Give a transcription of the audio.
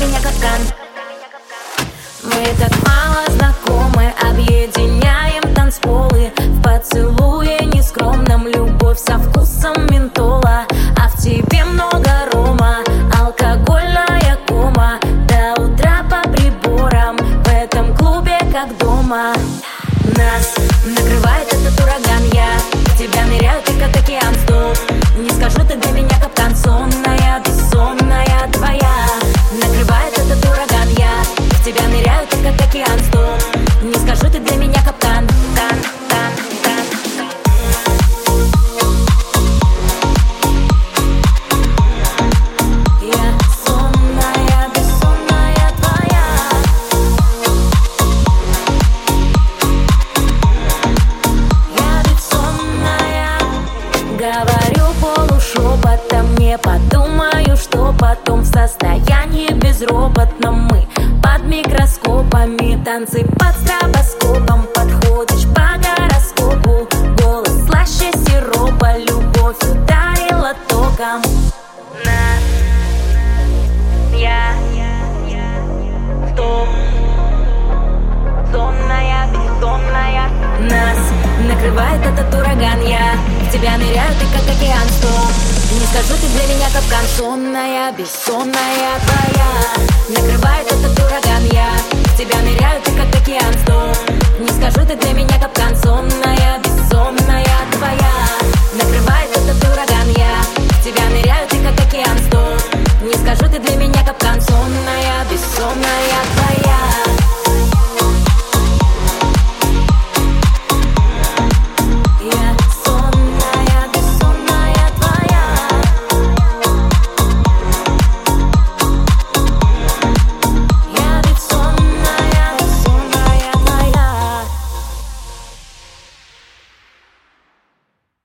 меня капкан. Мы так мало знакомы, объединяем танцполы. В поцелуе нескромном любовь со вкусом ментола. А в тебе много рома, алкогольная кома. До утра по приборам, в этом клубе как дома. Нас накрывает этот ураган, я тебя ныряю, ты как океан, стоп. Не скажу, ты для меня капкан, сонная, бессонная твоя. Накрывает этот ураган, я тебя ныряю, ты как океан, стоп. Не скажу, ты для меня капкан, кан, кан, кан. Я сонная, бессонная твоя. Я ведь сонная. Говорю полушепотом, не подумаю, что потом. В состоянии безроботном мы под микроскопами. Танцы под стробоскопом, подходишь по гороскопу. Голос слаще сиропа, любовь ударила током. Нас, я, стоп. Сонная, бессонная. Нас накрывает этот ураган, я в тебя ныряю, ты как океан, стоп. Не скажу, ты для меня капкан, сонная, бессонная твоя. Накрывает этот ураган, я в тебя ныряю, ты как океан, стоп. Не скажу, ты для меня капкан, сонная, бессонная твоя. Накрывает этот ураган, я в тебя ныряю, ты как океан, стоп. Не скажу, ты для меня капкан, сонная, бессонная твоя.